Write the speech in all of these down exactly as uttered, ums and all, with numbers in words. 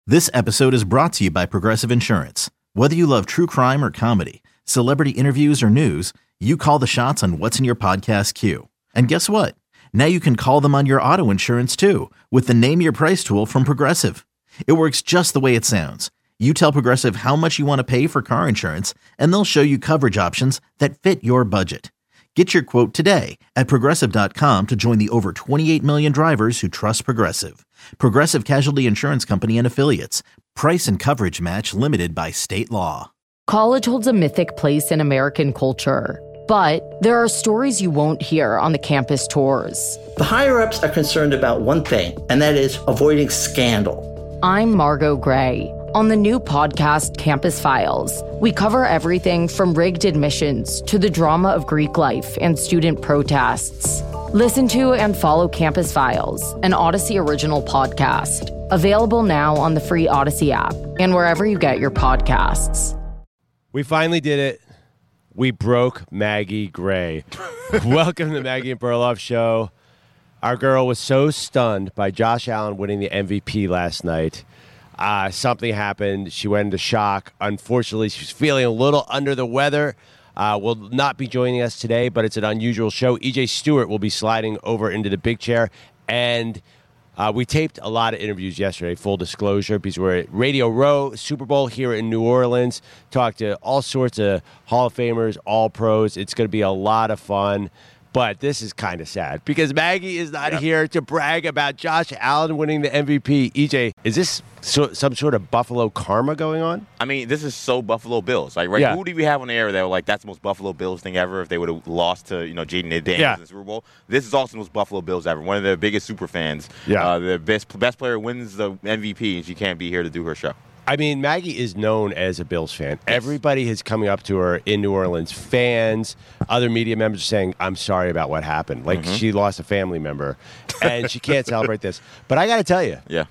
This episode is brought to you by Progressive Insurance. Whether you love true crime or comedy, celebrity interviews or news, you call the shots on what's in your podcast queue. And guess what? Now you can call them on your auto insurance too with the Name Your Price tool from Progressive. It works just the way it sounds. You tell Progressive how much you want to pay for car insurance, and they'll show you coverage options that fit your budget. Get your quote today at Progressive dot com to join the over twenty-eight million drivers who trust Progressive. Progressive Casualty Insurance Company and Affiliates. Price and coverage match limited by state law. College holds a mythic place in American culture, but there are stories you won't hear on the campus tours. The higher-ups are concerned about one thing, and that is avoiding scandal. I'm Margot Gray. On the new podcast, Campus Files, we cover everything from rigged admissions to the drama of Greek life and student protests. Listen to and follow Campus Files, an Odyssey original podcast. Available now on the free Odyssey app and wherever you get your podcasts. We finally did it. We broke Maggie Gray. Welcome to the Maggie and Perloff Show. Our girl was so stunned by Josh Allen winning the M V P last night. Uh, something happened. She went into shock. Unfortunately, she's feeling a little under the weather. Uh, will not be joining us today, but it's an unusual show. E J Stewart will be sliding over into the big chair. And uh, we taped a lot of interviews yesterday, full disclosure, because we're at Radio Row, Super Bowl here in New Orleans. Talked to all sorts of Hall of Famers, all pros. It's going to be a lot of fun. But this is kind of sad because Maggie is not yep. here to brag about Josh Allen winning the M V P. E J, is this so, some sort of Buffalo karma going on? I mean, this is so Buffalo Bills. Like, right? Yeah. Who do we have on the air that were like, that's the most Buffalo Bills thing ever if they would have lost to, you know, Jaden Daniels yeah. in the Super Bowl? This is also the most Buffalo Bills ever. One of their biggest super fans. Yeah. Uh, the best best player wins the M V P, and she can't be here to do her show. I mean, Maggie is known as a Bills fan. Yes. Everybody is coming up to her in New Orleans. Fans, other media members are saying, I'm sorry about what happened. Like, mm-hmm. she lost a family member, and she can't celebrate this. But I got to tell you, yeah,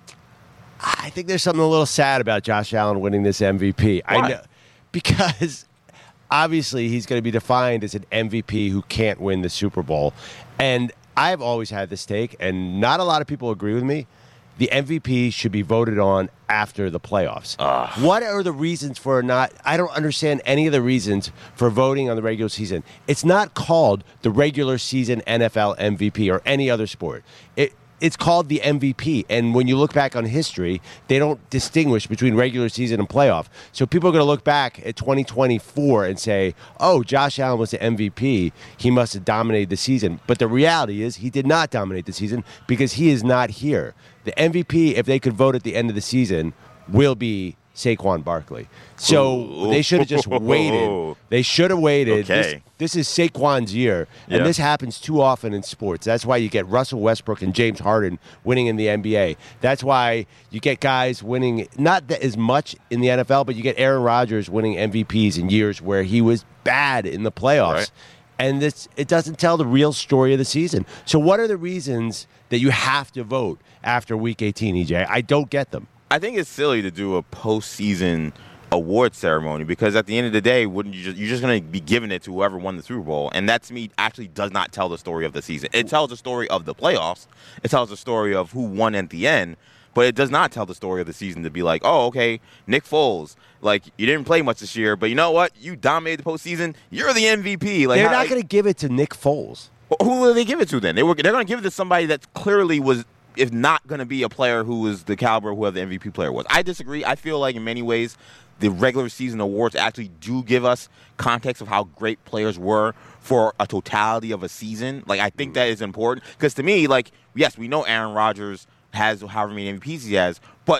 I think there's something a little sad about Josh Allen winning this M V P. Why? I know, because obviously he's going to be defined as an M V P who can't win the Super Bowl. And I've always had this take, and not a lot of people agree with me. The M V P should be voted on after the playoffs. Uh, what are the reasons for not? I don't understand any of the reasons for voting on the regular season. It's not called the regular season N F L M V P or any other sport. It It's called the M V P. And when you look back on history, they don't distinguish between regular season and playoff. So people are going to look back at twenty twenty-four and say, oh, Josh Allen was the M V P. He must have dominated the season. But the reality is he did not dominate the season because he is not here. The M V P, if they could vote at the end of the season, will be Saquon Barkley. So Ooh. They should have just waited. They should have waited. Okay. This, this is Saquon's year, and yeah. this happens too often in sports. That's why you get Russell Westbrook and James Harden winning in the N B A. That's why you get guys winning, not that as much in the N F L, but you get Aaron Rodgers winning M V Ps in years where he was bad in the playoffs. Right. And this it doesn't tell the real story of the season. So what are the reasons that you have to vote after Week eighteen, E J? I don't get them. I think it's silly to do a postseason award ceremony because at the end of the day, wouldn't you just, you're just going to be giving it to whoever won the Super Bowl, and that to me actually does not tell the story of the season. It tells the story of the playoffs. It tells the story of who won at the end, but it does not tell the story of the season to be like, oh, okay, Nick Foles, like you didn't play much this year, but you know what? You dominated the postseason. You're the M V P. Like they're how, not going to give it to Nick Foles. Who will they give it to then? They were they're going to give it to somebody that clearly was. If not going to be a player who was the caliber of whoever the M V P player was. I disagree. I feel like in many ways the regular season awards actually do give us context of how great players were for a totality of a season. Like, I think that is important. Because to me, like, yes, we know Aaron Rodgers has however many M V Ps he has, but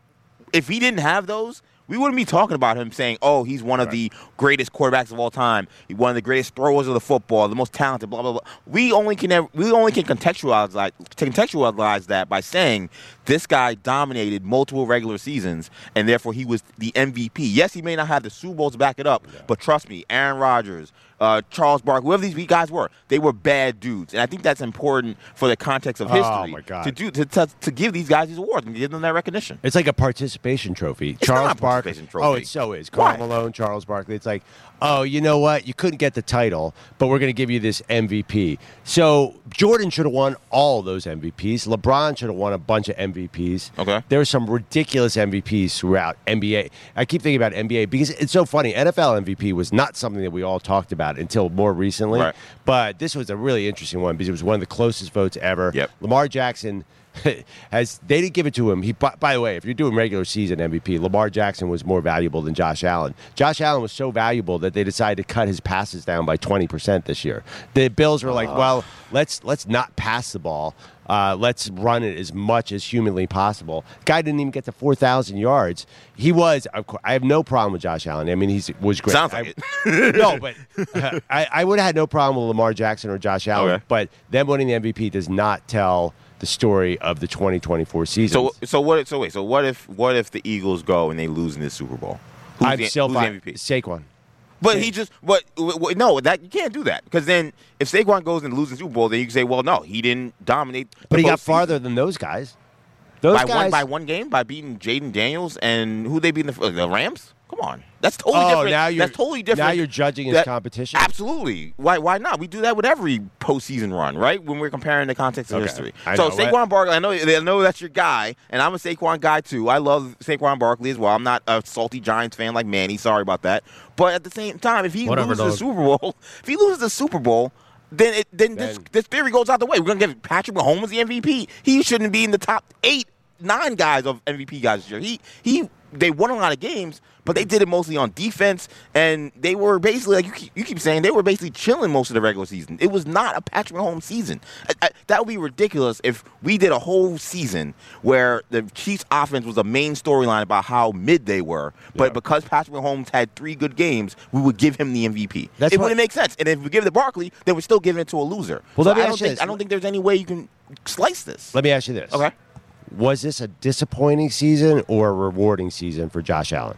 if he didn't have those, we wouldn't be talking about him saying, oh, he's one of right. the greatest quarterbacks of all time, one of the greatest throwers of the football, the most talented, blah, blah, blah. We only can have, we only can contextualize, like, contextualize that by saying this guy dominated multiple regular seasons, and therefore he was the M V P. Yes, he may not have the Super Bowl to back it up, yeah. but trust me, Aaron Rodgers, uh, Charles Barkley, whoever these guys were, they were bad dudes. And I think that's important for the context of history Oh, my God. to do to, to to give these guys these awards and give them that recognition. It's like a participation trophy. It's Charles not a Barkley. participation trophy. Oh, it so is. Karl Why? Malone, Charles Barkley. It's like, oh, you know what? You couldn't get the title, but we're going to give you this M V P. So Jordan should have won all those M V Ps. LeBron should have won a bunch of M V Ps. Okay. There were some ridiculous M V Ps throughout N B A. I keep thinking about N B A because it's so funny. N F L M V P was not something that we all talked about until more recently. Right. But this was a really interesting one because it was one of the closest votes ever. Yep. Lamar Jackson has they didn't give it to him. He by, by the way, if you're doing regular season M V P, Lamar Jackson was more valuable than Josh Allen. Josh Allen was so valuable that they decided to cut his passes down by twenty percent this year. The Bills were like, well, let's let's not pass the ball. Uh, let's run it as much as humanly possible. Guy didn't even get to four thousand yards. He was, of course, I have no problem with Josh Allen. I mean, he was great. Sounds like I, it. No, but uh, I, I would have had no problem with Lamar Jackson or Josh Allen. Okay. But them winning the M V P does not tell the story of the twenty twenty-four season. So so what? So wait. So what if what if the Eagles go and they lose in this Super Bowl? Who's I'm the, still who's fi- the M V P? Saquon. But he just, but w- w- no, that you can't do that because then if Saquon goes and loses the Super Bowl, then you can say, well, no, he didn't dominate. The But he got postseason. farther than those guys. Those by guys one by one game by beating Jaden Daniels and who they beat in the, the Rams. Come on, that's totally Oh, different. now you're- that's totally different. now you're judging his That- competition? Absolutely. Why? Why not? We do that with every postseason run, right? When we're comparing the context of Okay. history. I so know. Saquon Barkley, I know, I know that's your guy, and I'm a Saquon guy too. I love Saquon Barkley as well. I'm not a salty Giants fan like Manny. Sorry about that. But at the same time, if he Whatever, loses dog. the Super Bowl, if he loses the Super Bowl. Then, it, then, this, Then- this theory goes out the way. We're going to give Patrick Mahomes the M V P. He shouldn't be in the top eight, nine guys of M V P guys this year. He, he, they won a lot of games, but they did it mostly on defense, and they were basically, like you keep, you keep saying, they were basically chilling most of the regular season. It was not a Patrick Mahomes season. I, I, that would be ridiculous if we did a whole season where the Chiefs' offense was a main storyline about how mid they were, but Yeah. because Patrick Mahomes had three good games, we would give him the M V P. That's it what- wouldn't make sense. And if we give it to Barkley, then we're still giving it to a loser. Well, So let me I, don't ask you think, this. I don't think there's any way you can slice this. Let me ask you this. Okay. Was this a disappointing season or a rewarding season for Josh Allen?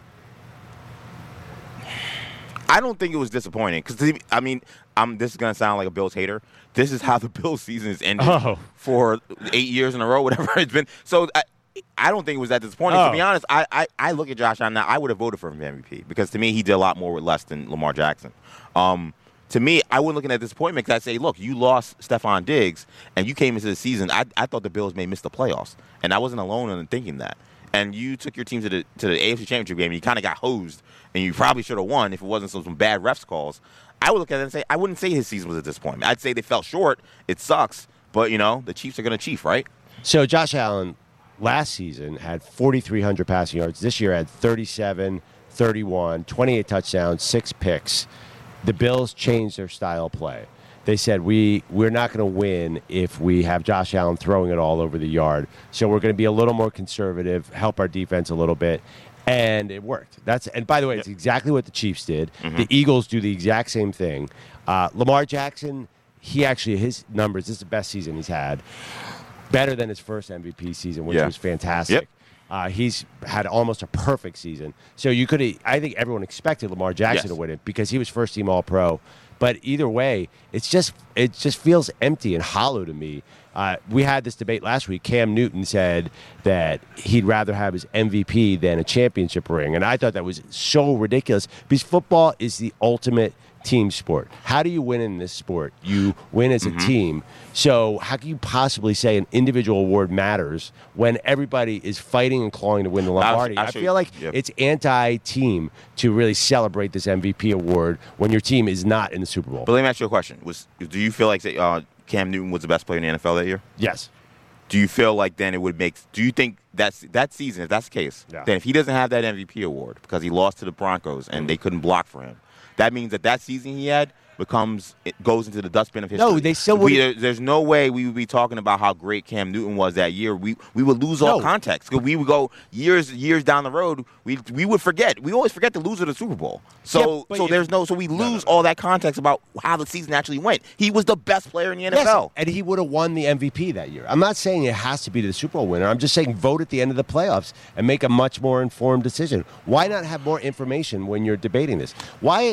I don't think it was disappointing because I mean, I'm. This is gonna sound like a Bills hater. This is how the Bills season has ended Oh. for eight years in a row, whatever it's been. So I, I don't think it was that disappointing. Oh. To be honest, I, I, I look at Josh Allen now. I would have voted for him for M V P because to me he did a lot more with less than Lamar Jackson. Um, to me, I wouldn't look at that disappointment because I'd say, look, you lost Stephon Diggs and you came into the season. I, I thought the Bills may miss the playoffs, and I wasn't alone in thinking that. And you took your team to the to the A F C Championship game, and you kind of got hosed, and you probably should have won if it wasn't some, some bad refs calls. I would look at it and say, I wouldn't say his season was a disappointment. I'd say they fell short. It sucks, but, you know, the Chiefs are going to chief, right? So Josh Allen last season had forty-three hundred passing yards. This year had thirty-seven, thirty-one, twenty-eight touchdowns, six picks. The Bills changed their style of play. They said, we, we're not going to win if we have Josh Allen throwing it all over the yard. So we're going to be a little more conservative, help our defense a little bit. And it worked. That's And by the way, it's exactly what the Chiefs did. Mm-hmm. The Eagles do the exact same thing. Uh, Lamar Jackson, he actually, his numbers, this is the best season he's had. Better than his first M V P season, which Yeah. was fantastic. Yep. Uh, he's had almost a perfect season. So you could, I think everyone expected Lamar Jackson Yes. to win it because he was first team All Pro. But either way, it's just it just feels empty and hollow to me. Uh, we had this debate last week. Cam Newton said that he'd rather have his M V P than a championship ring, and I thought that was so ridiculous because football is the ultimate team sport. How do you win in this sport? You win as a Mm-hmm. team. So how can you possibly say an individual award matters when everybody is fighting and clawing to win the Lombardi? Actually, I feel like yep. it's anti-team to really celebrate this M V P award when your team is not in the Super Bowl. But let me ask you a question. Was Do you feel like uh, Cam Newton was the best player in the N F L that year? Yes. Do you feel like then it would make – do you think that's that season, if that's the case, Yeah. then if he doesn't have that M V P award because he lost to the Broncos and they couldn't block for him, that means that that season he had becomes it goes into the dustbin of history. No, they still we, wouldn't- There's no way we would be talking about how great Cam Newton was that year. We we would lose all No. context because we would go years years down the road. We we would forget. We always forget the loser of the Super Bowl. So Yeah, but so if- there's no so we lose all that context about how the season actually went. He was the best player in the N F L. Yes, and he would have won the M V P that year. I'm not saying it has to be the Super Bowl winner. I'm just saying vote at the end of the playoffs and make a much more informed decision. Why not have more information when you're debating this? Why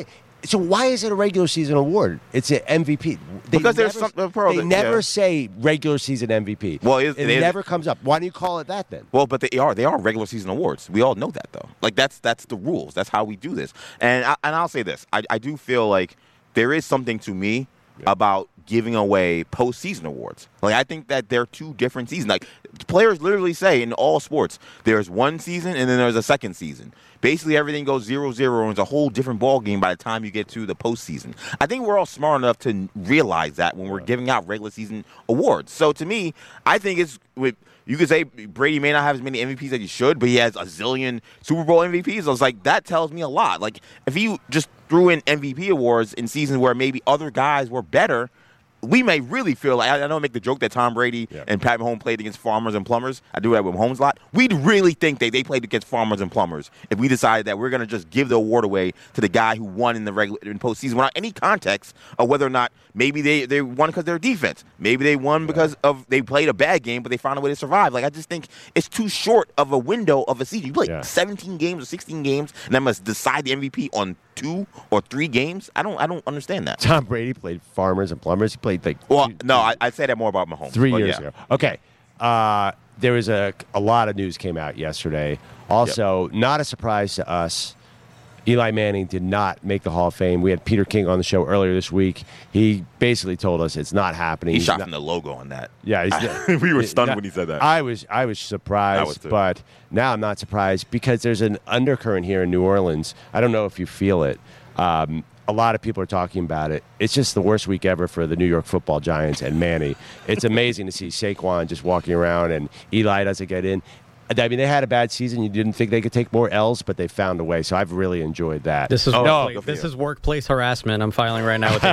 So why is it a regular season award? It's an M V P. They because never, there's some pro. They that, never yeah. say regular season M V P. Well, it, it, it never comes up. Why do you call it that then? Well, but they are they are regular season awards. We all know that though. Like that's that's the rules. That's how we do this. And I, and I'll say this. I, I do feel like there is something to me yeah. about giving away postseason awards. Like I think that they're two different seasons. Like players literally say in all sports, there's one season and then there's a second season. Basically, everything goes zero zero, and it's a whole different ball game by the time you get to the postseason. I think we're all smart enough to realize that when we're giving out regular season awards. So to me, I think it's with. You could say Brady may not have as many M V Ps as he should, but he has a zillion Super Bowl M V Ps. I was like, that tells me a lot. Like, if he just threw in M V P awards in seasons where maybe other guys were better, we may really feel like, I, I know I make the joke that Tom Brady yeah. and Pat Mahomes played against farmers and plumbers. I do that with Mahomes a lot. We'd really think that they played against farmers and plumbers if we decided that we're going to just give the award away to the guy who won in the regular in postseason without any context of whether or not maybe they, they won because of their defense. Maybe they won because of they played a bad game, but they found a way to survive. Like, I just think it's too short of a window of a season. You play yeah. seventeen games or sixteen games, and then must decide the M V P on two or three games. I don't I don't understand that. Tom Brady played farmers and plumbers. He played like well, two, no, I, I'd say that more about Mahomes. Three years yeah. ago. Okay. Uh, there was a a lot of news came out yesterday. Also, yep. not a surprise to us. Eli Manning did not make the Hall of Fame. We had Peter King on the show earlier this week. He basically told us it's not happening. He he's shot not, from the logo on that. Yeah, he's, we were stunned not, when he said that. I was I was surprised, was but now I'm not surprised because there's an undercurrent here in New Orleans. I don't know if you feel it. Um, a lot of people are talking about it. It's just the worst week ever for the New York Football Giants and Manny. It's amazing to see Saquon just walking around and Eli doesn't get in. I mean, they had a bad season. You didn't think they could take more L's, but they found a way. So I've really enjoyed that. This is oh, workplace, no, this is workplace harassment. I'm filing right now with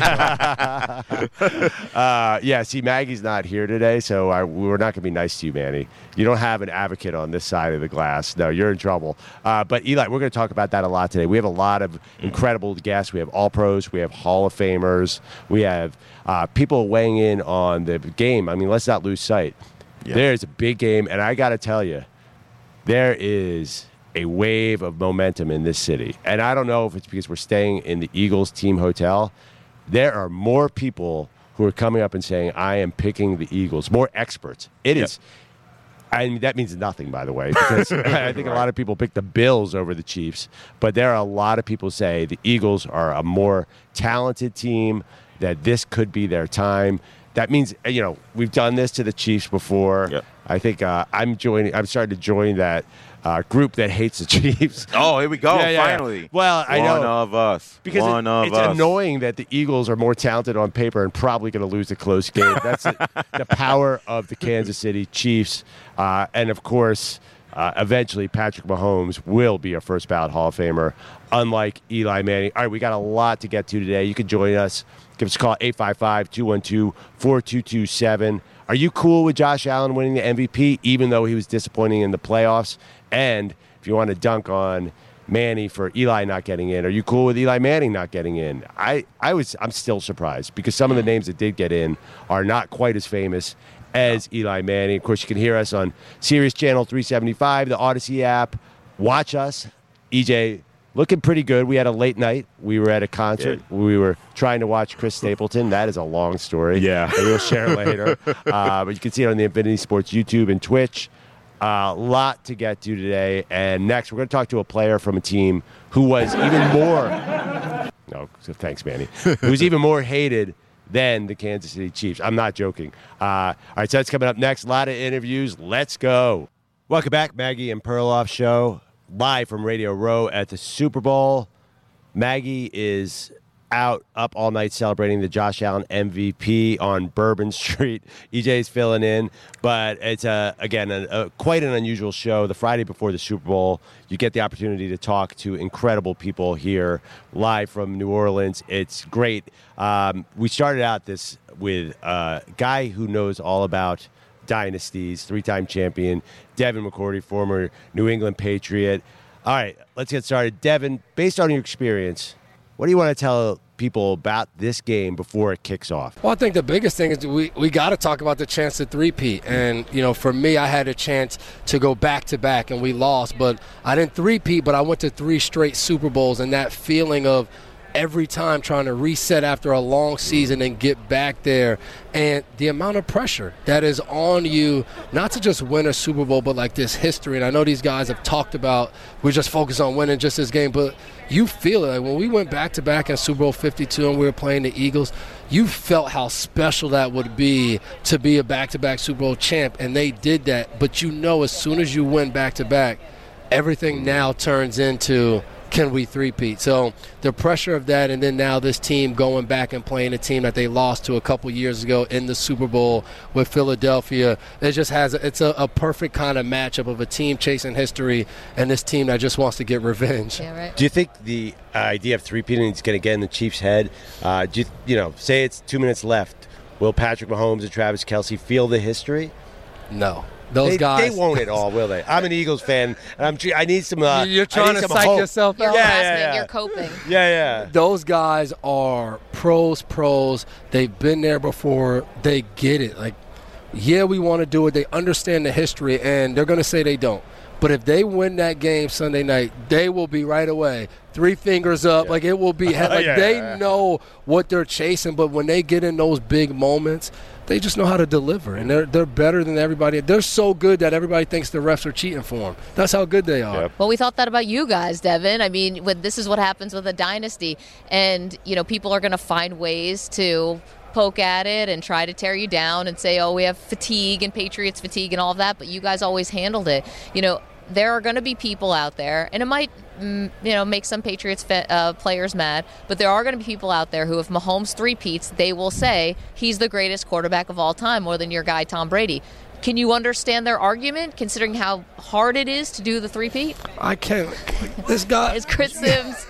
the uh, Yeah, see, Maggie's not here today, so I, we're not going to be nice to you, Manny. You don't have an advocate on this side of the glass. No, you're in trouble. Uh, but, Eli, we're going to talk about that a lot today. We have a lot of incredible guests. We have All-Pros. We have Hall of Famers. We have uh, people weighing in on the game. I mean, let's not lose sight. Yeah. There's a big game, and I got to tell you, there is a wave of momentum in this city. And I don't know if it's because we're staying in the Eagles team hotel. There are more people who are coming up and saying, I am picking the Eagles, more experts. It yep. is. I mean, that means nothing, by the way, because I think a lot of people pick the Bills over the Chiefs. But there are a lot of people who say the Eagles are a more talented team, that this could be their time. That means, you know, we've done this to the Chiefs before. Yep. I think uh, I'm joining. I'm starting to join that uh, group that hates the Chiefs. Oh, here we go! Yeah, yeah, finally, yeah. Well, I know one of us. Because one it, of it's us. annoying that the Eagles are more talented on paper and probably going to lose a close game. That's it, the power of the Kansas City Chiefs, uh, and of course, uh, eventually Patrick Mahomes will be a first ballot Hall of Famer, unlike Eli Manning. All right, we got a lot to get to today. You can join us. Give us a call, eight five five, two one two, four two two seven. Are you cool with Josh Allen winning the M V P, even though he was disappointing in the playoffs? And if you want to dunk on Manny for Eli not getting in, are you cool with Eli Manning not getting in? I, I was, I'm still surprised because some of the names that did get in are not quite as famous as Eli Manning. Of course, you can hear us on Sirius Channel three seventy-five, the Odyssey app. Watch us. E J, looking pretty good. We had a late night. We were at a concert. Yeah. We were trying to watch Chris Stapleton. That is a long story. Yeah. That we'll share later. uh, but you can see it on the Infinity Sports YouTube and Twitch. A uh, lot to get to today. And next, we're going to talk to a player from a team who was even more... No, thanks, Manny. Who's even more hated than the Kansas City Chiefs. I'm not joking. Uh, all right, so that's coming up next. A lot of interviews. Let's go. Welcome back, Maggie and Perloff Show. Live from Radio Row at the Super Bowl. Maggie is out up all night celebrating the Josh Allen M V P on Bourbon Street. E J's filling in, but it's, a, again, a, a, quite an unusual show. The Friday before the Super Bowl, you get the opportunity to talk to incredible people here live from New Orleans. It's great. Um, we started out this with a guy who knows all about dynasties, three-time champion, Devin McCourty, former New England Patriot. All right, let's get started. Devin, based on your experience, what do you want to tell people about this game before it kicks off? Well, I think the biggest thing is we, we got to talk about the chance to three-peat. And, you know, for me, I had a chance to go back-to-back, and we lost. But I didn't three-peat, but I went to three straight Super Bowls, and that feeling of every time trying to reset after a long season and get back there. And the amount of pressure that is on you, not to just win a Super Bowl, but like this history. And I know these guys have talked about we just focus on winning just this game, but you feel it. Like when we went back-to-back in Super Bowl fifty-two and we were playing the Eagles, you felt how special that would be to be a back-to-back Super Bowl champ, and they did that. But you know as soon as you win back-to-back, everything now turns into – can we three-peat? So the pressure of that, and then now this team going back and playing a team that they lost to a couple years ago in the Super Bowl with Philadelphia, it just has a, it's a, a perfect kind of matchup of a team chasing history and this team that just wants to get revenge. Yeah, right. Do you think the idea of three-peating is going to get in the Chiefs' head? Uh, do you, you know, say it's two minutes left. Will Patrick Mahomes and Travis Kelce feel the history? No. Those they, guys, they won't at all, will they? I'm an Eagles fan, and I'm. I need some. Uh, You're trying to psych hope. yourself out. You're yeah, yeah, yeah. You're coping. Yeah, yeah. Those guys are pros, pros. They've been there before. They get it. Like, yeah, we want to do it. They understand the history, and they're going to say they don't. But if they win that game Sunday night, they will be right away. Three fingers up. Yeah. Like, it will be. Like, yeah. They know what they're chasing, but when they get in those big moments, they just know how to deliver, and they're they're better than everybody. They're so good that everybody thinks the refs are cheating for them. That's how good they are. Yep. Well, we thought that about you guys, Devin. I mean, when, this is what happens with a dynasty, and you know people are going to find ways to poke at it and try to tear you down and say, oh, we have fatigue and Patriots fatigue and all of that, but you guys always handled it. You know, there are going to be people out there, and it might, mm, you know, make some Patriots uh, players mad, but there are going to be people out there who, if Mahomes three-peats, they will say he's the greatest quarterback of all time, more than your guy Tom Brady. Can you understand their argument, considering how hard it is to do the three-peat? I can't. This guy is Chris Sims.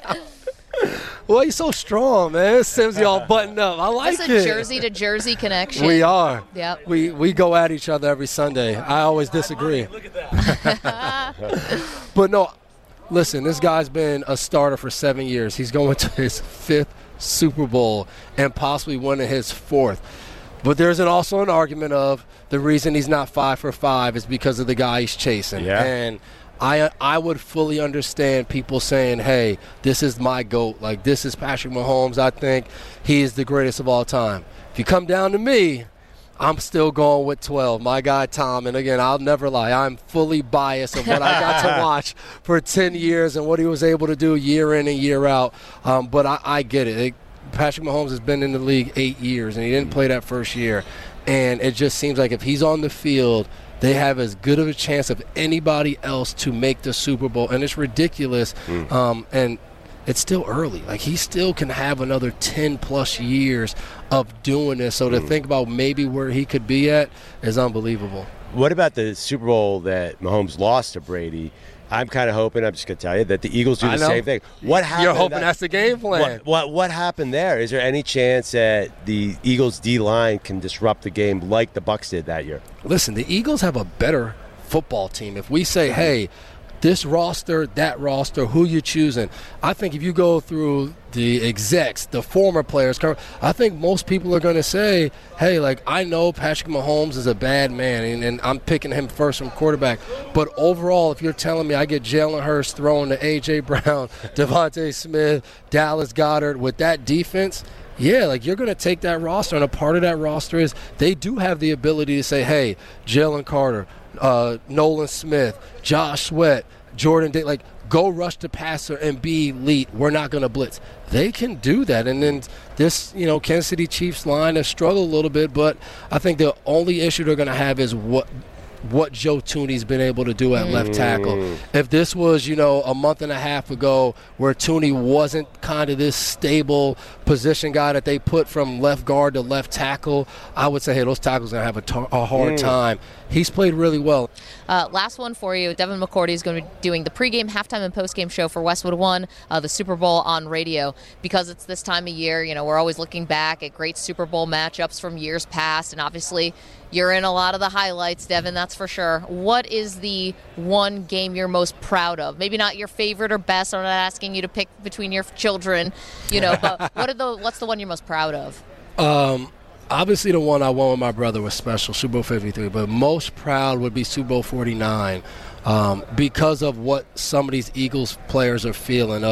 Well, he's so strong, man. Sims, y'all buttoned up. I like It's it. a Jersey to Jersey connection. We are. Yep. We we go at each other every Sunday. I always disagree. Look at that. But no, listen, this guy's been a starter for seven years. He's going to his fifth Super Bowl and possibly winning his fourth. But there's an, also an argument of the reason he's not five for five is because of the guy he's chasing. Yeah. And I I would fully understand people saying, hey, this is my GOAT. Like, this is Patrick Mahomes. I think he is the greatest of all time. If you come down to me, I'm still going with twelve. My guy, Tom. And, again, I'll never lie. I'm fully biased of what I got to watch for ten years and what he was able to do year in and year out. Um, but I, I get it. it. Patrick Mahomes has been in the league eight years, and he didn't play that first year. And it just seems like if he's on the field, they have as good of a chance of anybody else to make the Super Bowl. And it's ridiculous. Mm. Um, and it's still early. Like, he still can have another ten-plus years of doing this. So to mm. think about maybe where he could be at is unbelievable. What about the Super Bowl that Mahomes lost to Brady? I'm kind of hoping, I'm just going to tell you, that the Eagles do the same thing. What happened? You're hoping that, that's the game plan. What, what what happened there? Is there any chance that the Eagles' D-line can disrupt the game like the Bucs did that year? Listen, the Eagles have a better football team. If we say, hey, this roster, that roster, who you choosing? I think if you go through the execs, the former players, I think most people are going to say, hey, like, I know Patrick Mahomes is a bad man, and, and I'm picking him first from quarterback. But overall, if you're telling me I get Jalen Hurts throwing to A J. Brown, Devontae Smith, Dallas Goedert with that defense, yeah, like, you're going to take that roster, and a part of that roster is they do have the ability to say, hey, Jalen Carter, uh, Nolan Smith, Josh Sweat, Jordan Day, like, go rush the passer and be elite. We're not going to blitz. They can do that. And then this, you know, Kansas City Chiefs line has struggled a little bit, but I think the only issue they're going to have is what what Joe Tooney's been able to do at mm. left tackle. If this was, you know, a month and a half ago where Tooney wasn't kind of this stable position guy that they put from left guard to left tackle, I would say, hey, those tackles are going to have a, t- a hard mm. time. He's played really well. Uh, last one for you. Devin McCourty is going to be doing the pregame, halftime, and postgame show for Westwood One, uh, the Super Bowl on radio. Because it's this time of year, you know, we're always looking back at great Super Bowl matchups from years past, and obviously you're in a lot of the highlights, Devin, that's for sure. What is the one game you're most proud of? Maybe not your favorite or best. I'm not asking you to pick between your children, you know, but what are the what's the one you're most proud of? Um. Obviously, the one I won with my brother was special, Super Bowl fifty-three, but most proud would be Super Bowl forty-nine um, because of what some of these Eagles players are feeling of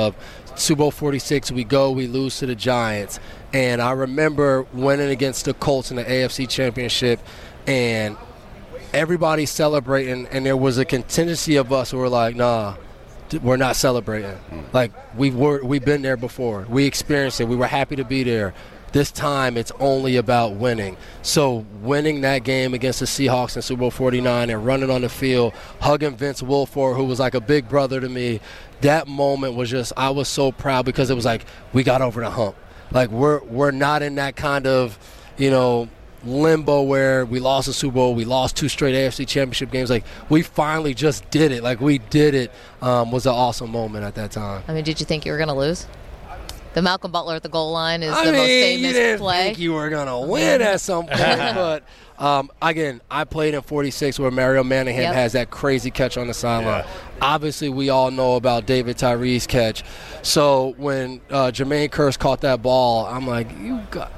Super Bowl forty-six, we go, we lose to the Giants. And I remember winning against the Colts in the A F C Championship, and everybody celebrating, and there was a contingency of us who were like, nah, we're not celebrating. Like, we've, were, we've been there before. We experienced it. We were happy to be there. This time, it's only about winning. So winning that game against the Seahawks in Super Bowl forty-nine and running on the field, hugging Vince Wilfork, who was like a big brother to me, that moment was just, I was so proud because it was like, we got over the hump. Like, we're we're not in that kind of, you know, limbo where we lost the Super Bowl, we lost two straight A F C Championship games. Like, we finally just did it. Like, we did it. Um, was an awesome moment at that time. I mean, did you think you were going to lose? The Malcolm Butler at the goal line is I the mean, most famous you didn't play. think you were going to win at some point. But, um, again, I played in forty-six where Mario Manningham Yep. has that crazy catch on the sideline. Yeah. Obviously, we all know about David Tyree's catch. So when uh, Jermaine Kearse caught that ball, I'm like, you got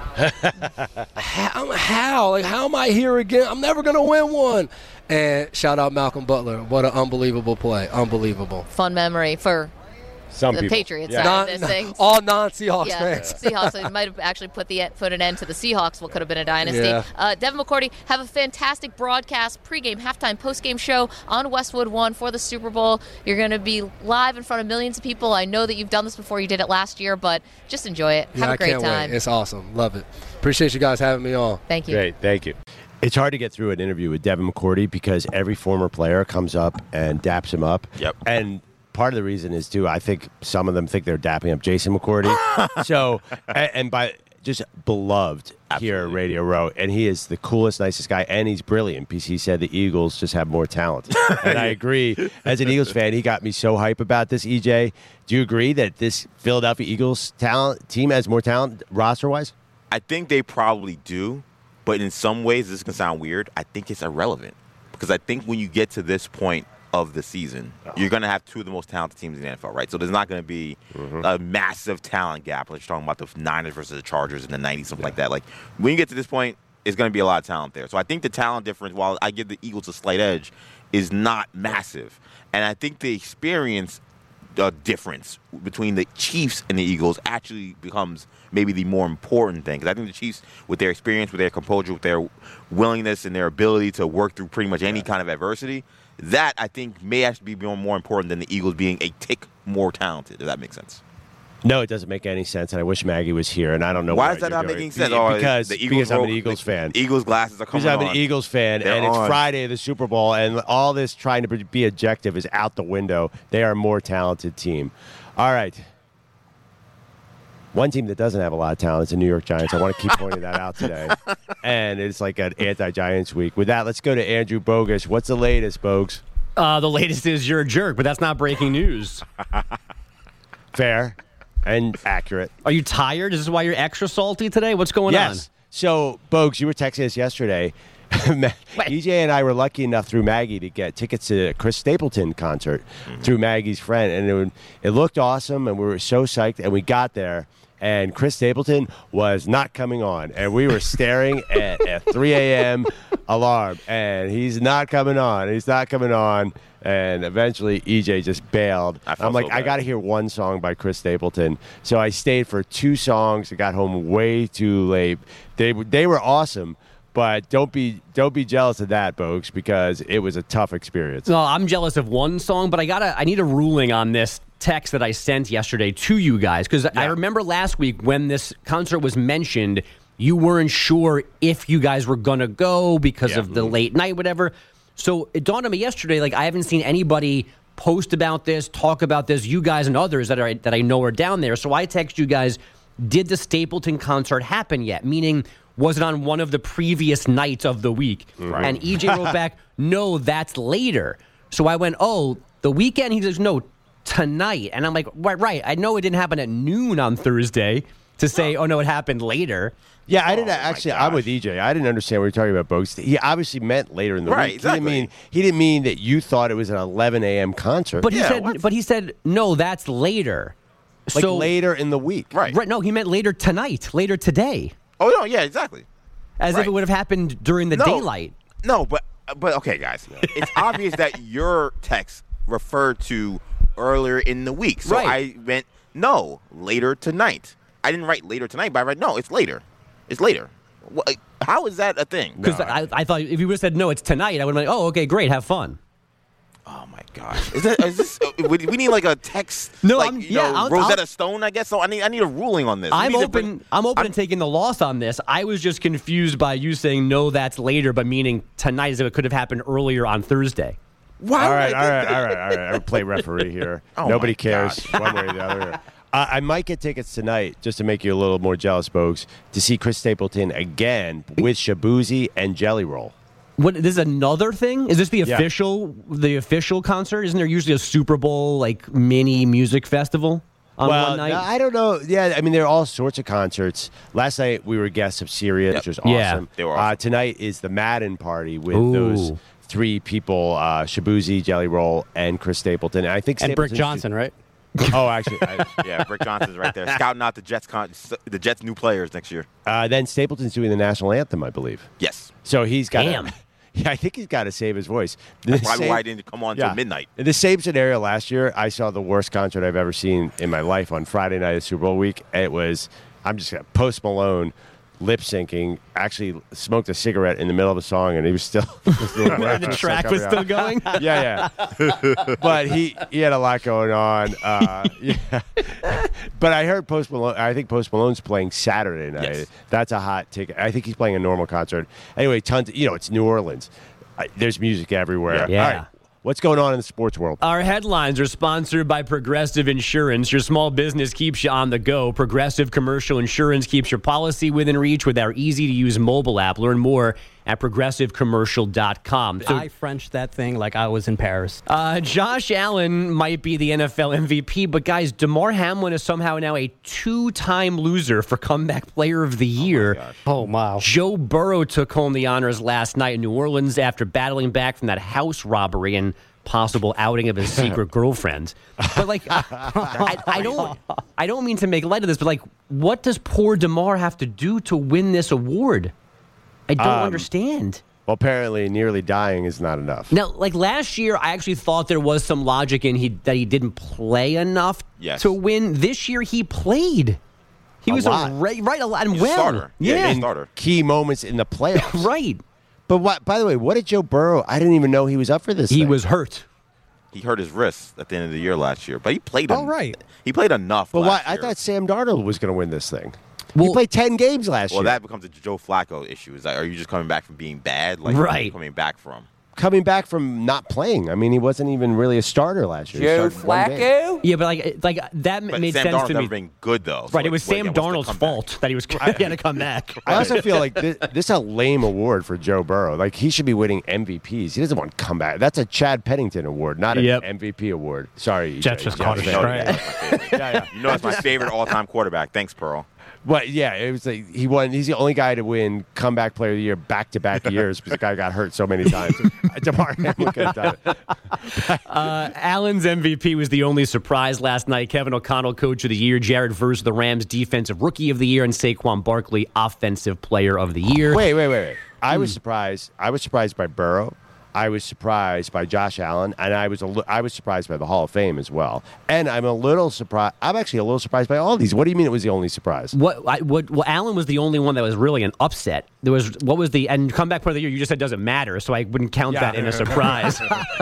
how, how? Like, how am I here again? I'm never going to win one. And shout out Malcolm Butler. What an unbelievable play. Unbelievable. Fun memory for Some the people. Patriots Yeah. side Non, of this thing. all non-Seahawks Yeah, fans. Seahawks. They might have actually put the put an end to the Seahawks. What could have been a dynasty. Yeah. Uh, Devin McCourty, have a fantastic broadcast, pregame, halftime, postgame show on Westwood One for the Super Bowl. You're going to be live in front of millions of people. I know that you've done this before. You did it last year, but just enjoy it. Yeah, have a great I can't time. Wait. It's awesome. Love it. Appreciate you guys having me on. Thank you. Great, thank you. It's hard to get through an interview with Devin McCourty because every former player comes up and daps him up. Yep. And part of the reason is, too, I think some of them think they're dapping up Jason McCourty. so, and, and by just beloved Absolutely. here at Radio Row. And he is the coolest, nicest guy, and he's brilliant because he said the Eagles just have more talent. And I agree. As an Eagles fan, he got me so hype about this, E J. Do you agree that this Philadelphia Eagles talent team has more talent roster-wise? I think they probably do, but in some ways, this can sound weird. I think it's irrelevant because I think when you get to this point of the season, you're going to have two of the most talented teams in the N F L, right? So there's not going to be mm-hmm. a massive talent gap. Like you're talking about the Niners versus the Chargers in the nineties, something yeah. like that. Like when you get to this point, it's going to be a lot of talent there. So I think the talent difference, while I give the Eagles a slight edge, is not massive. And I think the experience uh, difference between the Chiefs and the Eagles actually becomes maybe the more important thing. Because I think the Chiefs, with their experience, with their composure, with their willingness and their ability to work through pretty much any yeah. kind of adversity, that I think may actually be more important than the Eagles being a tick more talented, if that makes sense. No, it doesn't make any sense, and I wish Maggie was here, and I don't know why why is that you're not doing. making sense. Because, oh, because, the Eagles because I'm an roll, Eagles the fan. Eagles glasses are coming Because I'm on. an Eagles fan, They're and it's on. Friday, the Super Bowl, and all this trying to be objective is out the window. They are a more talented team. All right. One team that doesn't have a lot of talent is the New York Giants. I want to keep pointing that out today. And it's like an anti-Giants week. With that, let's go to Andrew Bogus. What's the latest, Bogues? Uh, the latest is you're a jerk, but that's not breaking news. Fair and accurate. Are you tired? Is this why you're extra salty today? What's going yes. on? Yes. So, Bogues, you were texting us yesterday. E J and I were lucky enough through Maggie to get tickets to a Chris Stapleton concert mm-hmm. through Maggie's friend. And it, would, it looked awesome, and we were so psyched. And we got there, and Chris Stapleton was not coming on. And we were staring at a three a.m. alarm, and he's not coming on. He's not coming on. And eventually, E J just bailed. I'm like, so I got to hear one song by Chris Stapleton. So I stayed for two songs. I got home way too late. They they were awesome, but don't be don't be jealous of that, Bogues, because it was a tough experience. No, I'm jealous of one song, but I gotta I need a ruling on this text that I sent yesterday to you guys, because yeah. I remember last week when this concert was mentioned, you weren't sure if you guys were gonna go because yeah. of the late night, whatever. So it dawned on me yesterday, like I haven't seen anybody post about this, talk about this, you guys and others that are that I know are down there. So I text you guys, did the Stapleton concert happen yet? Meaning, was it on one of the previous nights of the week? Right. And E J wrote back, no, that's later. So I went, oh, the weekend? He says, no, tonight. And I'm like, right, right. I know it didn't happen at noon on Thursday to say, oh, no, it happened later. Yeah, I didn't oh, actually. I'm with E J. I didn't understand what you're talking about, Bogues. He obviously meant later in the right, week. Exactly. He didn't mean he didn't mean that you thought it was an eleven a.m. concert. But he yeah, said, what? but he said, no, that's later. Like so, later in the week, right? Right. No, he meant later tonight, later today. Oh no, yeah, exactly. As right. if it would have happened during the no, daylight. No, but but okay, guys, it's obvious that your text referred to earlier in the week. So right. I meant No, later tonight. I didn't write later tonight, but I write, no, it's later. It's later. What, how is that a thing? Because no, I, I thought if you would have said, no, it's tonight, I would have been like, oh, okay, great, have fun. Oh, my gosh. Is, that, is this, we need like a text, no, like, I'm, you yeah, know, I'll, Rosetta I'll, Stone, I guess? So I need I need a ruling on this. I'm open, bring, I'm open I'm, to taking the loss on this. I was just confused by you saying, no, that's later, but meaning tonight as if it could have happened earlier on Thursday. Why all right, all right, all right, all right. I play referee here. Oh Nobody cares one way or the other. Uh, I might get tickets tonight, just to make you a little more jealous, Bogues, to see Chris Stapleton again with Shabuzi and Jelly Roll. What, this is another thing? Is this the Yeah. official the official concert? Isn't there usually a Super Bowl like mini music festival on well, one night? no, I don't know. Yeah, I mean, there are all sorts of concerts. Last night we were guests of Syria, Yep. which was awesome. Yeah. They were awesome. Uh, tonight is the Madden party with Ooh. those three people, uh, Shabuzi, Jelly Roll, and Chris Stapleton. And I think And Brick Stapleton's- Johnson, right? Oh, actually. I, yeah, Brick Johnson's right there, scouting out the Jets, con- the Jets' new players next year. uh, then Stapleton's doing the national anthem, I believe. Yes, So he's got Damn. to, yeah, I think he's got to save his voice. The that's probably same- why I didn't come on yeah. until midnight. In the same scenario last year, I saw the worst concert I've ever seen in my life on Friday night of Super Bowl week. It was, I'm just going to Post Malone lip syncing, actually smoked a cigarette in the middle of a song, and he was still. The track was still going? Yeah, yeah. But he, he had a lot going on. Uh, yeah. But I heard Post Malone. I think Post Malone's playing Saturday night. Yes. That's a hot ticket. I think he's playing a normal concert. Anyway, tons. You know, it's New Orleans. Uh, there's music everywhere. Yeah. All right. What's going on in the sports world? Our headlines are sponsored by Progressive Insurance. Your small business keeps you on the go. Progressive Commercial Insurance keeps your policy within reach with our easy-to-use mobile app. Learn more at progressive commercial dot com. So, I Frenched that thing like I was in Paris. uh, Josh Allen might be the N F L M V P, but guys, Damar Hamlin is somehow now a two-time loser for Comeback Player of the Year. Oh, wow. Joe Burrow took home the honors last night in New Orleans after battling back from that house robbery and possible outing of his secret girlfriend. But like, I, I don't, I don't mean to make light of this, but like, what does poor Damar have to do to win this award? I don't Um, understand. Well, apparently, nearly dying is not enough. Now, like last year, I actually thought there was some logic in he that he didn't play enough Yes. to win. This year, he played. He A was lot. a ra- right a lot and He's a well. starter. Yeah, yeah, he's a starter. Key moments in the playoffs. right. But what? By the way, what did Joe Burrow? I didn't even know he was up for this. He thing. was hurt. He hurt his wrist at the end of the year last year, but he played. Oh, en- right. He played enough. But why? last I year. thought Sam Darnold was going to win this thing. Well- he played ten games last Well, year. that becomes a Joe Flacco issue. Is that, are you just coming back from being bad? Like, Right. where are you coming back from? Coming back from not playing. I mean, he wasn't even really a starter last year. He started one game. Yeah, but like, like that But made Sam sense Darnold's to never me. been good though. So Right, it like, was what, Sam again, what's the Darnold's comeback? fault that he was going to come back. I also feel like this, this is a lame award for Joe Burrow. Like, he should be winning M V Ps. He doesn't want to come back. That's a Chad Pennington award, not an Yep. M V P award. Sorry. Jets just caught You it know, straight. that's my favorite. Yeah, yeah. You know, it's my favorite all-time quarterback. Thanks, Pearl. Well, yeah, it was like he won. He's the only guy to win comeback player of the year back to back years because the guy got hurt so many times. DeMar Hamlin could have done it. Uh, Allen's M V P was the only surprise last night. Kevin O'Connell, Coach of the Year. Jared Verse, the Rams Defensive Rookie of the Year, and Saquon Barkley, Offensive Player of the Year. Wait, wait, wait, wait. I was surprised. I was surprised by Burrow. I was surprised by Josh Allen, and I was a li- I was surprised by the Hall of Fame as well. And I'm a little surprised. I'm actually a little surprised by all these. What do you mean it was the only surprise? What? I, what? Well, Allen was the only one that was really an upset. There was what was the and comeback player of the year? You just said doesn't matter, so I wouldn't count Yeah. that in a surprise.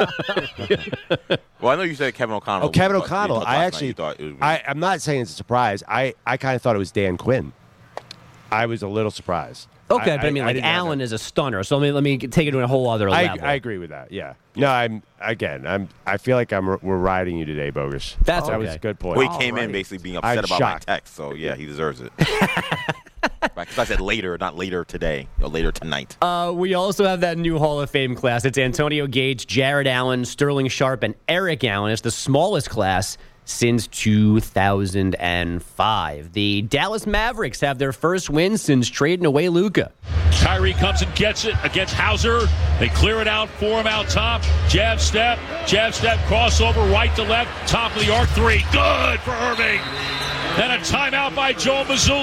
Well, I know you said Kevin O'Connell. Oh, Kevin You thought- you O'Connell. thought I last night actually, you thought it was- I, I'm not saying it's a surprise. I, I kind of thought it was Dan Quinn. I was a little surprised. Okay, but I mean, like didn't have Allen that. is a stunner. So let me let me take it to a whole other I, level. I agree with that. Yeah. No, I'm again. I'm. I feel like I'm. We're riding you today, Bogus. That's that was okay. a good point. Well, he came in basically being upset I'm about shocked. my text, so yeah, he deserves it. Because I said later, not later today, or later tonight. Uh, we also have that new Hall of Fame class. It's Antonio Gates, Jared Allen, Sterling Sharp, and Eric Allen. It's the smallest class since two thousand five. The Dallas Mavericks have their first win since trading away Luka. Kyrie comes and gets it against Hauser. They clear it out for him out top. Jab step, jab step, crossover right to left, top of the arc three. Good for Irving. Then a timeout by Joe Mazzulla.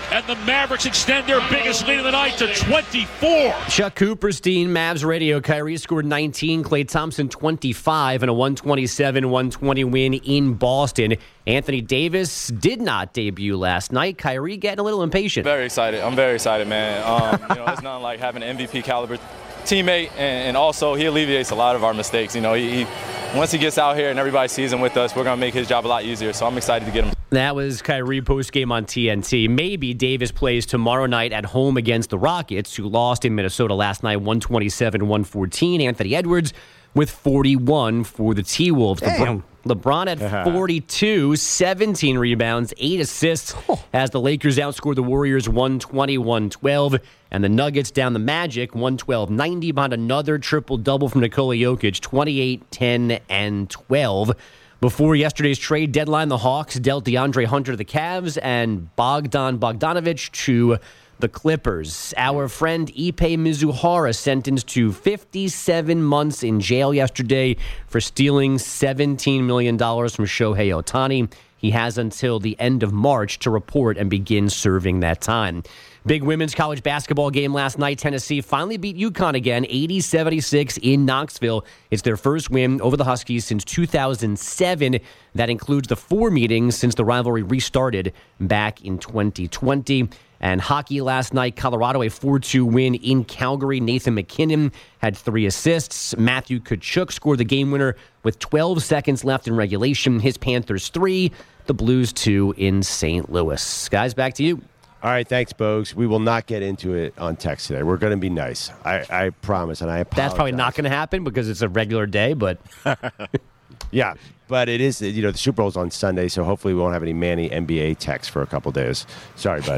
and the Mavericks extend their biggest lead of the night to twenty-four. Chuck Cooperstein, Mavs radio. Kyrie scored nineteen, Klay Thompson twenty-five, and a one twenty-seven one twenty win in Boston. Anthony Davis did not debut last night. Kyrie getting a little impatient. Very excited. I'm very excited, man. Um, you know, it's nothing like having an M V P caliber teammate, and, and also he alleviates a lot of our mistakes. You know, he, he once he gets out here and everybody sees him with us, we're going to make his job a lot easier. So I'm excited to get him. That was Kyrie postgame on T N T. Maybe Davis plays tomorrow night at home against the Rockets, who lost in Minnesota last night, one twenty-seven one fourteen. Anthony Edwards with forty-one for the T-Wolves. LeBron, LeBron at forty-two, seventeen rebounds, eight assists as the Lakers outscored the Warriors one twenty one twelve. And the Nuggets down the Magic one twelve ninety behind another triple-double from Nikola Jokic, twenty-eight, ten, and twelve. Before yesterday's trade deadline, the Hawks dealt DeAndre Hunter to the Cavs and Bogdan Bogdanovic to the Clippers. Our friend Ipe Mizuhara sentenced to fifty-seven months in jail yesterday for stealing seventeen million dollars from Shohei Ohtani. He has until the end of March to report and begin serving that time. Big women's college basketball game last night. Tennessee finally beat UConn again, eighty seventy-six in Knoxville. It's their first win over the Huskies since two thousand seven. That includes the four meetings since the rivalry restarted back in twenty twenty. And hockey last night, Colorado, a four two win in Calgary. Nathan McKinnon had three assists. Matthew Tkachuk scored the game winner with twelve seconds left in regulation. His Panthers three, the Blues two in Saint Louis. Guys, back to you. All right, thanks, Bogues. We will not get into it on text today. We're going to be nice. I, I promise, and I apologize. That's probably not going to happen because it's a regular day, but... Yeah, but it is, you know, the Super Bowl's on Sunday, so hopefully we won't have any Manny N B A texts for a couple days. Sorry, bud.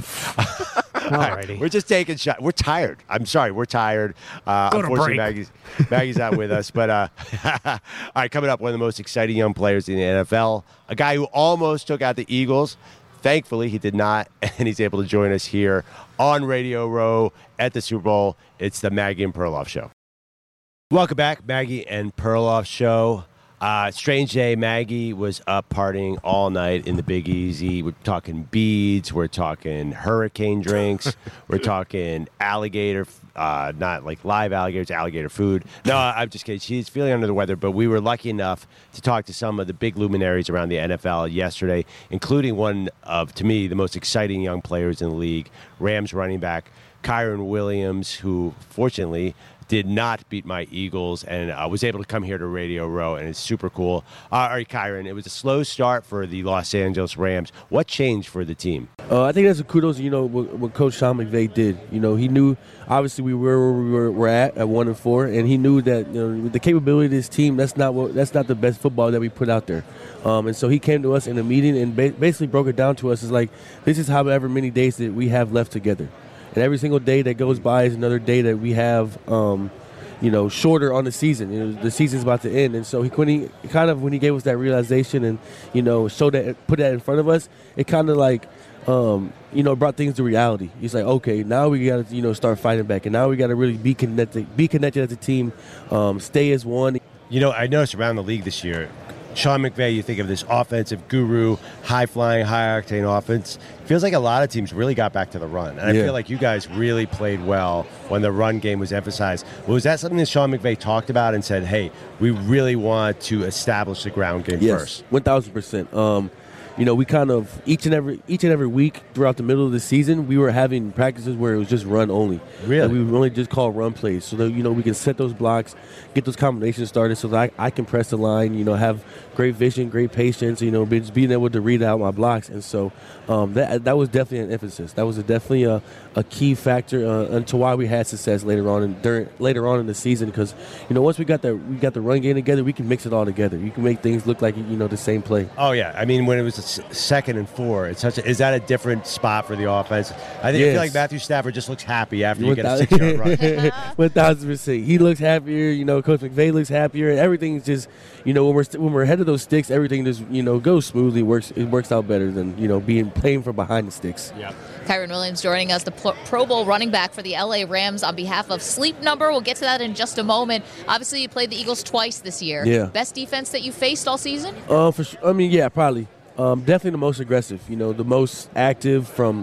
Alrighty. We're just taking shots. We're tired. I'm sorry, we're tired. Uh, Go to unfortunately, break. Maggie's, Maggie's not with us. But, uh, all right, coming up, one of the most exciting young players in the N F L, a guy who almost took out the Eagles. Thankfully, he did not, and he's able to join us here on Radio Row at the Super Bowl. It's the Maggie and Perloff Show. Welcome back, Maggie and Perloff Show. Uh, strange day. Maggie was up partying all night in the Big Easy. We're talking beads. We're talking hurricane drinks. We're talking alligator, uh, not like live alligators, alligator food. No, I'm just kidding. She's feeling under the weather, but we were lucky enough to talk to some of the big luminaries around the N F L yesterday, including one of, to me, the most exciting young players in the league, Rams running back Kyren Williams, who fortunately did not beat my Eagles and uh, was able to come here to Radio Row, and it's super cool. Uh, all right, Kyren, it was a slow start for the Los Angeles Rams. What changed for the team? Uh, I think that's a kudos, you know, what, what Coach Sean McVay did. You know, he knew, obviously, we were where we were, were at, at one and four, and he knew that, you know, with the capability of this team, that's not what that's not the best football that we put out there. Um, and so he came to us in a meeting and ba- basically broke it down to us. It's like, this is however many days that we have left together. And every single day that goes by is another day that we have, um, you know, shorter on the season. You know, the season's about to end. And so he, when he kind of, when he gave us that realization and, you know, showed that, put that in front of us, it kind of like, um, you know, brought things to reality. He's like, okay, now we got to, you know, start fighting back. And now we got to really be connected, be connected as a team, um, stay as one. You know, I noticed around the league this year, Sean McVay, you think of this offensive guru, high-flying, high-octane offense. Feels like a lot of teams really got back to the run. And I Yeah. feel like you guys really played well when the run game was emphasized. Was that something that Sean McVay talked about and said, hey, we really want to establish the ground game Yes, first? one thousand percent. Um, you know, we kind of each and every each and every week throughout the middle of the season, we were having practices where it was just run only. Really? And we would only just call run plays so that, you know, we can set those blocks, get those combinations started so that I, I can press the line, you know, have great vision, great patience, you know, be- just being able to read out my blocks. And so um, that that was definitely an emphasis. That was a, definitely a, a key factor uh, into why we had success later on in, during later on in the season, because, you know, once we got the we got the run game together, we can mix it all together. You can make things look like, you know, the same play. Oh, yeah. I mean, when it was a s- second and four, it's such a, is that a different spot for the offense? I think I Yes. feel like Matthew Stafford just looks happy after you get a six-yard run. One thousand percent. He looks happier. You know, Coach McVay looks happier. And everything's just, you know, when we're st- when we're ahead of those sticks, everything just, you know, goes smoothly. Works it works out better than, you know, being playing from behind the sticks. Yeah. Kyren Williams joining us, the Pro Pro Bowl running back for the L A Rams on behalf of Sleep Number. We'll get to that in just a moment. Obviously, you played the Eagles twice this year. Yeah. Best defense that you faced all season? Uh, for sure. I mean, yeah, probably. Um, definitely the most aggressive. You know, the most active from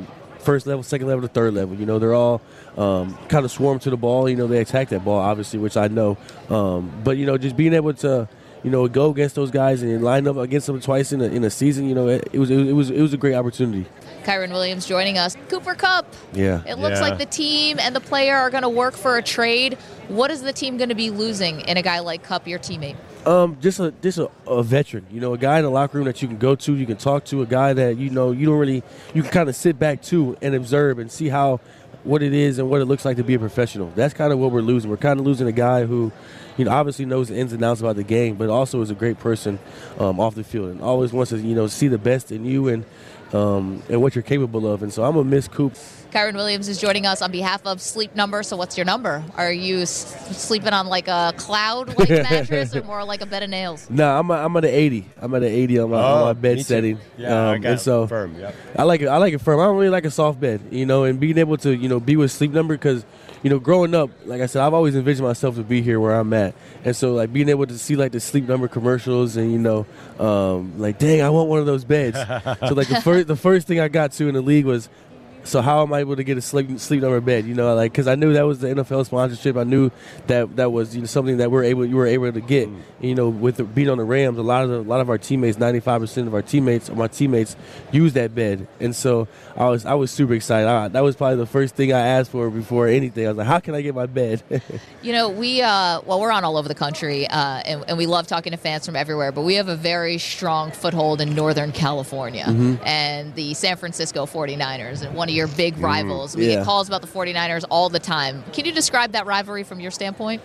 first level, second level, to third level. You know, they're all um, kind of swarm to the ball. You know, they attack that ball, obviously, which I know. Um, but, you know, just being able to, you know, go against those guys and line up against them twice in a, in a season, you know, it, it was it was it was a great opportunity. Kyron Williams joining us. Cooper Kupp. Yeah. It looks Yeah. like the team and the player are going to work for a trade. What is the team going to be losing in a guy like Kupp, your teammate? Um, just a just a, a veteran, you know, a guy in the locker room that you can go to, you can talk to, a guy that you know you don't really you can kind of sit back to and observe and see how what it is and what it looks like to be a professional. That's kind of what we're losing. We're kind of losing a guy who, you know, obviously knows the ins and outs about the game, but also is a great person um, off the field and always wants to, you know, see the best in you and um, and what you're capable of. And so I'm gonna miss Coop. Kyron Williams is joining us on behalf of Sleep Number. So what's your number? Are you s- sleeping on like a cloud-like mattress or more like a bed of nails? No, I'm a, I'm at an eighty. I'm at an eighty on my, on Oh, my bed me too. setting. Yeah, I um, got and so it firm, yep. I like it. I like it firm. I don't really like a soft bed, you know, and being able to, you know, be with Sleep Number because, you know, growing up, like I said, I've always envisioned myself to be here where I'm at, and so like being able to see like the Sleep Number commercials and you know, um, like dang, I want one of those beds. So like the first the first thing I got to in the league was, so how am I able to get a sleep sleep number bed? You know, like because I knew that was the N F L sponsorship. I knew that that was you know something that we're able you were able to get. Mm. And, you know, with the, being on the Rams, a lot of the, a lot of our teammates, ninety-five percent of our teammates, my teammates, use that bed, and so I was I was super excited. I, that was probably the first thing I asked for before anything. I was like, how can I get my bed? You know, we, uh, well, we're on all over the country, uh, and, and we love talking to fans from everywhere, but we have a very strong foothold in Northern California Mhm. and the San Francisco forty-niners, and one of your big rivals. We yeah. get calls about the forty-niners all the time. Can you describe that rivalry from your standpoint?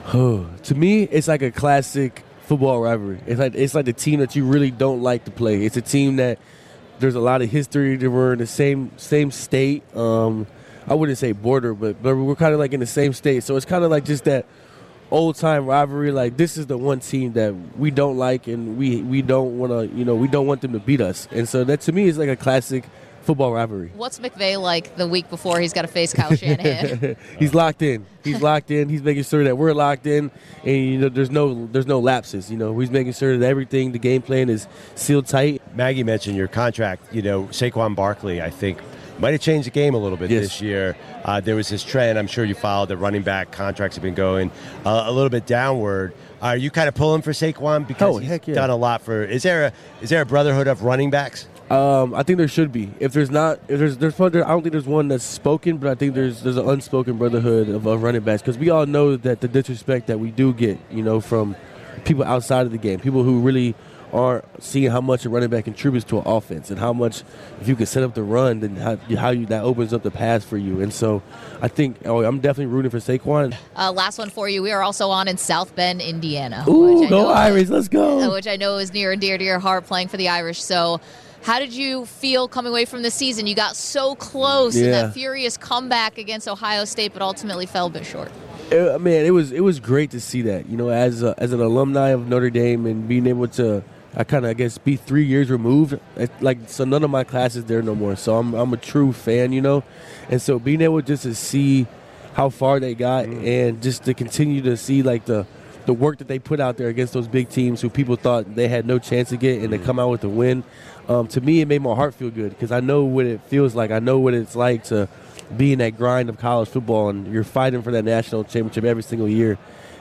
To me, it's like a classic football rivalry. It's like it's like the team that you really don't like to play. It's a team that there's a lot of history. That we're in the same same state. Um, I wouldn't say border, but, but we're kind of like in the same state. So it's kind of like just that old time rivalry. Like this is the one team that we don't like, and we we don't want to. You know, we don't want them to beat us. And so that to me is like a classic football rivalry. What's McVay like the week before he's got to face Kyle Shanahan? He's locked in. He's locked in. He's making sure that we're locked in, and you know, there's no there's no lapses. You know, he's making sure that everything, the game plan is sealed tight. Maggie mentioned your contract. You know, Saquon Barkley, I think, might have changed the game a little bit Yes. this year. Uh, there was this trend. I'm sure you followed. The running back contracts have been going uh, a little bit downward. Are you kind of pulling for Saquon because Oh, he's heck yeah. done a lot for? Is there a is there a brotherhood of running backs? Um, I think there should be. If there's not, if there's there's I don't think there's one that's spoken, but I think there's there's an unspoken brotherhood of, of running backs because we all know that the disrespect that we do get, you know, from people outside of the game, people who really aren't seeing how much a running back contributes to an offense and how much if you can set up the run, then how, how you that opens up the pass for you. And so I think oh, I'm definitely rooting for Saquon. Uh, last one for you. We are also on in South Bend, Indiana. Ooh, which I go know- Irish, let's go. uh, Which I know is near and dear to your heart, playing for the Irish. So how did you feel coming away from the season? You got so close in Yeah. that furious comeback against Ohio State, but ultimately fell a bit short. Uh, man, it was it was great to see that. You know, as a, as an alumni of Notre Dame and being able to, I kind of I guess be three years removed. It, like so, none of my classes there no more. So I'm I'm a true fan, you know, and so being able just to see how far they got and just to continue to see like the the work that they put out there against those big teams who people thought they had no chance to get and to come out with a win. Um, to me, it made my heart feel good because I know what it feels like. I know what it's like to be in that grind of college football, and you're fighting for that national championship every single year.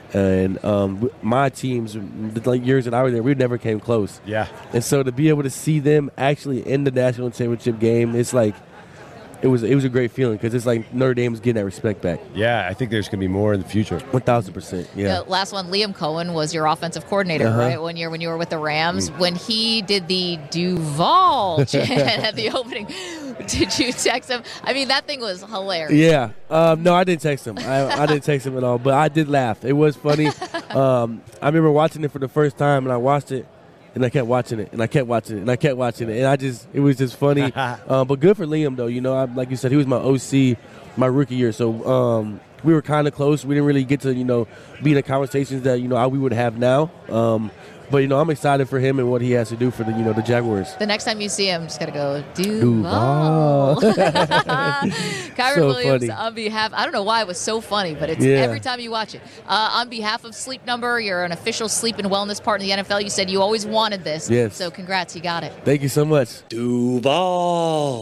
And um, my teams, the like years that I was there, we never came close. Yeah. And so to be able to see them actually in the national championship game, it's like it was it was a great feeling because it's like Notre Dame's getting that respect back. Yeah, I think there's going to be more in the future. One thousand percent. Yeah. Uh, last one, Liam Cohen was your offensive coordinator, Uh-huh. right? One year when you were with the Rams. When he did the Duval chant at the opening, did you text him? I mean, that thing was hilarious. Yeah. Um, no, I didn't text him. I, I didn't text him at all, but I did laugh. It was funny. um, I remember watching it for the first time, and I watched it, and I kept watching it, and I kept watching it, and I kept watching it, and I just, it was just funny. um, but good for Liam, though. You know, I, like you said, he was my O C my rookie year, so um, we were kind of close. We didn't really get to, you know, be in the conversations that, you know, we would have now. Um, But, you know, I'm excited for him and what he has to do for the, you know, the Jaguars. The next time you see him, just got to go, Duval. Duval. Kyron So Williams, funny. on behalf, I don't know why it was so funny, but it's Yeah. every time you watch it. Uh, on behalf of Sleep Number, you're an official sleep and wellness partner in the N F L. You said you always wanted this. Yes. So congrats, you got it. Thank you so much. Duval.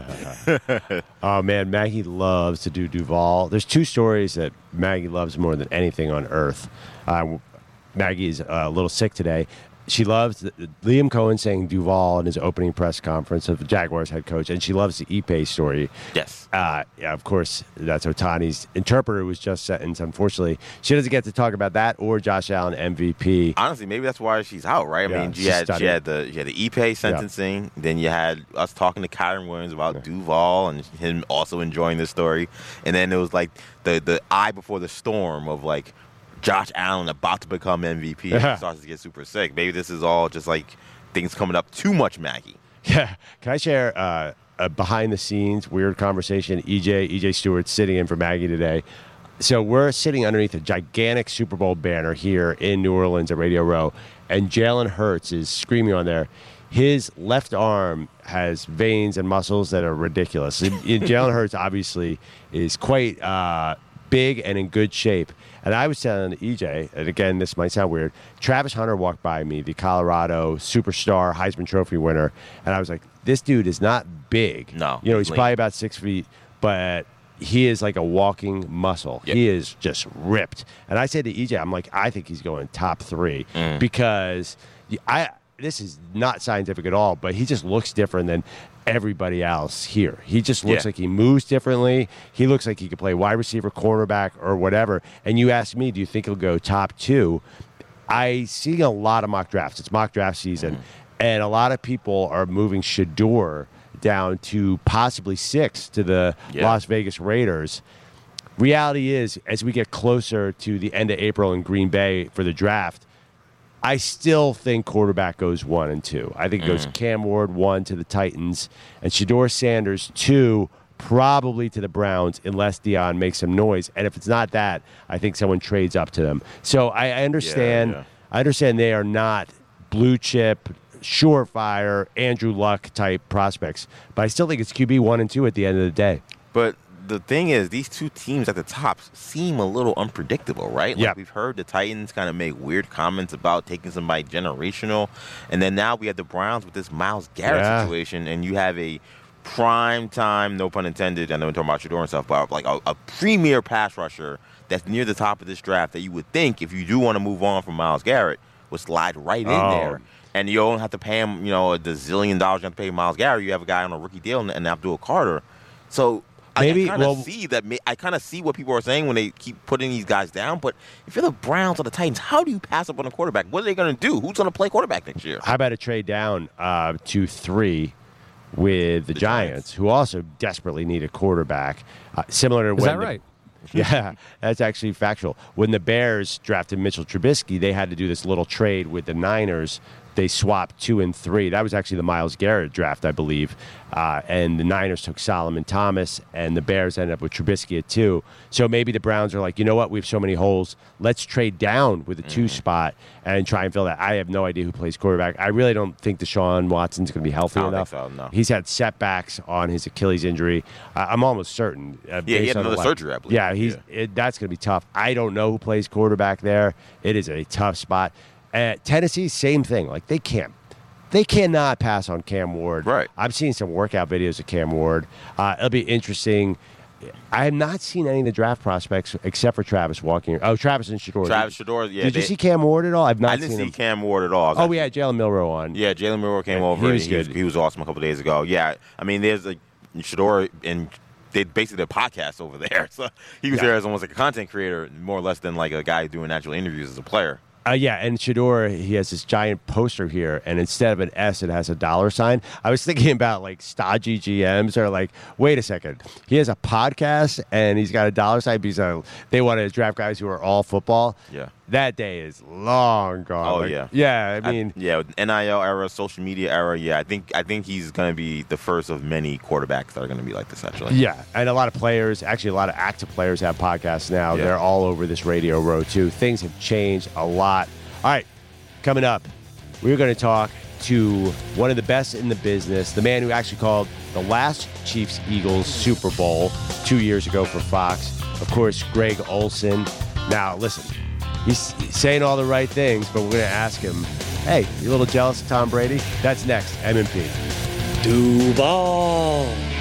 Oh, man, Maggie loves to do Duval. There's two stories that Maggie loves more than anything on earth. Uh, Maggie's a little sick today. She loves the, Liam Cohen saying Duval in his opening press conference of the Jaguars head coach, and she loves the Ipe story. Yes. Uh, yeah, of course, that's Otani's interpreter was just sentenced. Unfortunately, she doesn't get to talk about that or Josh Allen M V P. Honestly, maybe that's why she's out, right? I Yeah, mean, she she's had she studying. had the she had the Ipe sentencing. Then you had us talking to Kyron Williams about Yeah. Duval and him also enjoying this story. And then it was like the the eye before the storm of like Josh Allen about to become M V P. And Yeah. he starts to get super sick. Maybe this is all just like things coming up too much, Maggie. Yeah. Can I share uh, a behind the scenes weird conversation? E J E J Stewart's sitting in for Maggie today. So we're sitting underneath a gigantic Super Bowl banner here in New Orleans at Radio Row, and Jalen Hurts is screaming on there. His left arm has veins and muscles that are ridiculous. And Jalen Hurts obviously is quite uh, big and in good shape. And I was telling E J, and again, this might sound weird, Travis Hunter walked by me, the Colorado superstar Heisman Trophy winner, and I was like, this dude is not big. No, You know, he's he's lean. probably about six feet, but he is like a walking muscle. Yep. He is just ripped. And I said to E J, I'm like, I think he's going top three Mm. because I. This is not scientific at all, but he just looks different than everybody else here. He just looks Yeah. like he moves differently. He looks like he could play wide receiver, cornerback, or whatever. And you asked me, do you think he'll go top two? I see a lot of mock drafts. It's mock draft season, Mm-hmm. and a lot of people are moving Shador down to possibly six to the Yeah. Las Vegas Raiders. Reality is, as we get closer to the end of April in Green Bay for the draft, I still think quarterback goes one and two. I think it goes Cam Ward one to the Titans and Shador Sanders two probably to the Browns unless Dion makes some noise. And if it's not that, I think someone trades up to them. So I, I understand. Yeah, yeah. I understand they are not blue chip, surefire, Andrew Luck type prospects, but I still think it's Q B one and two at the end of the day. But the thing is, these two teams at the top seem a little unpredictable, right? Like Yeah. we've heard the Titans kind of make weird comments about taking somebody generational, and then now we have the Browns with this Myles Garrett Yeah. situation, and you have a prime time, no pun intended, I know we're talking about Shador and stuff, but like a, a premier pass rusher that's near the top of this draft that you would think, if you do want to move on from Myles Garrett, would slide right in Oh. there. And you don't have to pay him, you know, a zillion dollars you have to pay Myles Garrett. You have a guy on a rookie deal and Abdul Carter. So I- Maybe- I kind of well- see that. I kind of see what people are saying when they keep putting these guys down. But if you're the Browns or the Titans, how do you pass up on a quarterback? What are they going to do? Who's going to play quarterback next year? How about a trade down uh, to three with the, The Giants, Giants. who also desperately need a quarterback, uh, similar to Is when that the- right? Yeah, that's actually factual. When the Bears drafted Mitchell Trubisky, they had to do this little trade with the Niners. They swapped two and three. That was actually the Myles Garrett draft, I believe. Uh, and the Niners took Solomon Thomas, and the Bears ended up with Trubisky at two. So maybe the Browns are like, you know what? We have so many holes. Let's trade down with a two spot and try and fill that. I have no idea who plays quarterback. I really don't think Deshaun Watson's going to be healthy I don't enough. think so, no. He's had setbacks on his Achilles injury. Uh, I'm almost certain. Uh, Yeah, he based had on the another la- surgery, I believe. Yeah, he's Yeah. It, that's going to be tough. I don't know who plays quarterback there. It is a tough spot. Uh, Tennessee, same thing. Like they can't, they cannot pass on Cam Ward. Right. I've seen some workout videos of Cam Ward. Uh, it'll be interesting. I have not seen any of the draft prospects except for Travis walking. Oh, Travis and Shador. Travis Did, Shador, yeah. did you they- see Cam Ward at all? I've not I didn't seen see him. Cam Ward at all. Oh, we had Jalen Milroe on. Yeah, Jalen Milroe came Yeah, over. he was He was, good. he was awesome a couple days ago. Yeah, I mean, there's like Shador and they basically did a podcast over there. So he was Yeah. there as almost like a content creator, more or less than like a guy doing actual interviews as a player. Uh, yeah, and Shador, he has this giant poster here, and instead of an S, it has a dollar sign. I was thinking about, like, stodgy G Ms are like, wait a second. He has a podcast, and he's got a dollar sign because uh, they want to draft guys who are all football. Yeah. That day is long gone. Oh, Like, yeah. Yeah, I mean, yeah, with N I L era, social media era. Yeah, I think I think he's going to be the first of many quarterbacks that are going to be like this. Actually, yeah, and a lot of players, actually a lot of active players have podcasts now. Yeah. They're all over this Radio Row, too. Things have changed a lot. All right, Coming up, we're going to talk to one of the best in the business, the man who actually called the last Chiefs-Eagles Super Bowl two years ago for Fox. Of course, Greg Olsen. Now, listen, he's saying all the right things, but we're going to ask him, hey, you a little jealous of Tom Brady? That's next, M and P. Duval.